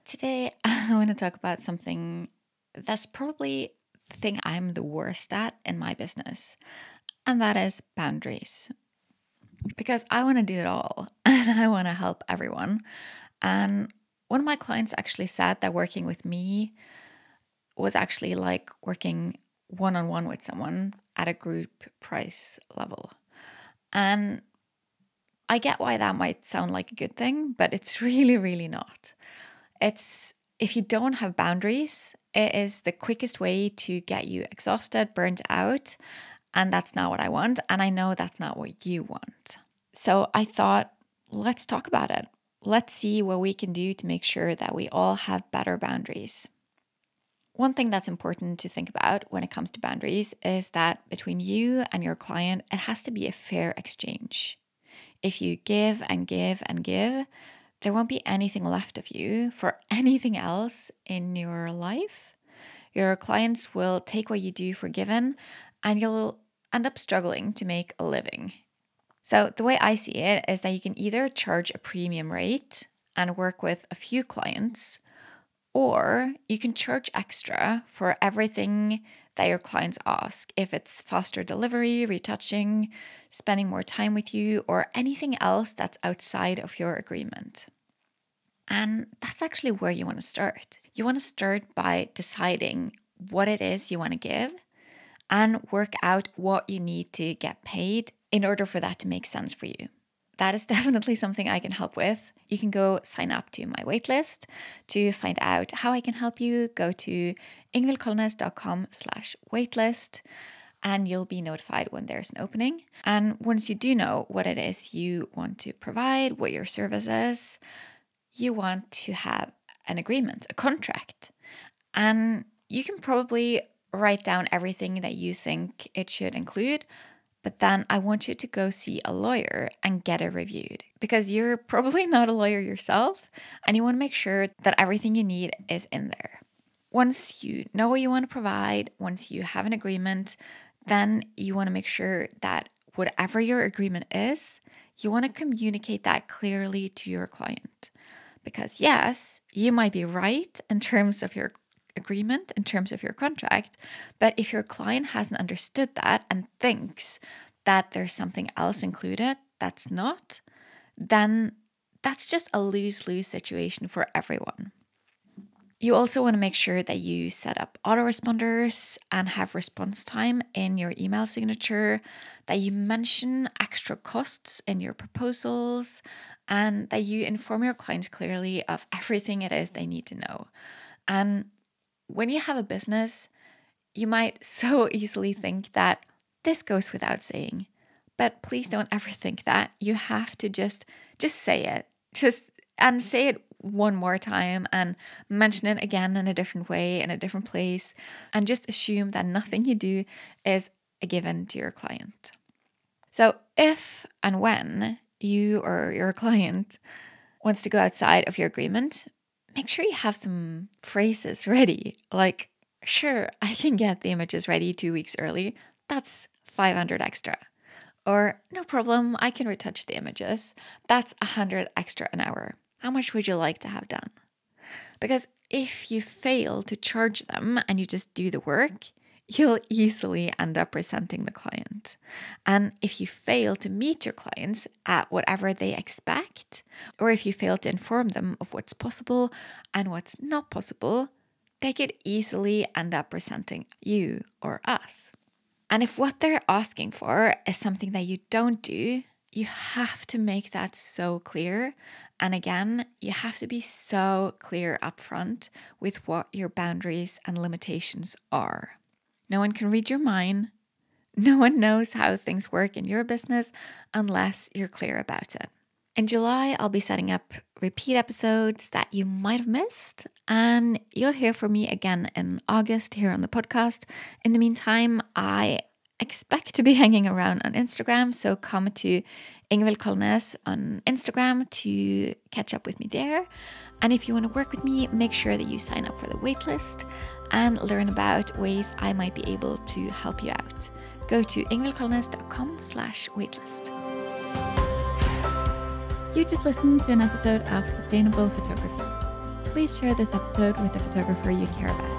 Today, I want to talk about something that's probably the thing I'm the worst at in my business, and that is boundaries. Because I want to do it all and I want to help everyone. And one of my clients actually said that working with me was actually like working one on one with someone at a group price level. And I get why that might sound like a good thing, but it's really, really not. It's if you don't have boundaries, it is the quickest way to get you exhausted, burnt out, and that's not what I want. And I know that's not what you want. So I thought, let's talk about it. Let's see what we can do to make sure that we all have better boundaries. One thing that's important to think about when it comes to boundaries is that between you and your client, it has to be a fair exchange. If you give and give and give, there won't be anything left of you for anything else in your life. Your clients will take what you do for given, and you'll end up struggling to make a living. So, the way I see it is that you can either charge a premium rate and work with a few clients, or you can charge extra for everything that your clients ask. If it's faster delivery, retouching, spending more time with you, or anything else that's outside of your agreement. And that's actually where you want to start. You want to start by deciding what it is you want to give and work out what you need to get paid in order for that to make sense for you. That is definitely something I can help with. You can go sign up to my waitlist to find out how I can help you. Go to ingvildkolnes.com/waitlist and you'll be notified when there's an opening. And once you do know what it is you want to provide, what your service is, you want to have an agreement, a contract. And you can probably write down everything that you think it should include, but then I want you to go see a lawyer and get it reviewed because you're probably not a lawyer yourself and you want to make sure that everything you need is in there. Once you know what you want to provide, once you have an agreement, then you want to make sure that whatever your agreement is, you want to communicate that clearly to your client. Because yes, you might be right in terms of your agreement, in terms of your contract, but if your client hasn't understood that and thinks that there's something else included that's not, then that's just a lose-lose situation for everyone. You also want to make sure that you set up autoresponders and have response time in your email signature, that you mention extra costs in your proposals, and that you inform your client clearly of everything it is they need to know. And when you have a business, you might so easily think that this goes without saying, but please don't ever think that. You have to just say it. And say it one more time and mention it again in a different way, in a different place, and just assume that nothing you do is a given to your client. So if and when you or your client wants to go outside of your agreement, make sure you have some phrases ready. Like, sure, I can get the images ready 2 weeks early. That's 500 extra. Or no problem, I can retouch the images. That's 100 extra an hour. How much would you like to have done? Because if you fail to charge them and you just do the work, you'll easily end up resenting the client. And if you fail to meet your clients at whatever they expect, or if you fail to inform them of what's possible and what's not possible, they could easily end up resenting you or us. And if what they're asking for is something that you don't do, you have to make that so clear. And again, you have to be so clear upfront with what your boundaries and limitations are. No one can read your mind. No one knows how things work in your business unless you're clear about it. In July, I'll be setting up repeat episodes that you might have missed, and you'll hear from me again in August here on the podcast. In the meantime, I expect to be hanging around on Instagram, so come to Ingvild Kolnes on Instagram to catch up with me there. And if you want to work with me, make sure that you sign up for the waitlist and learn about ways I might be able to help you out. Go to ingvildkolnes.com/waitlist. You just listened to an episode of Sustainable Photography. please share this episode with a photographer you care about.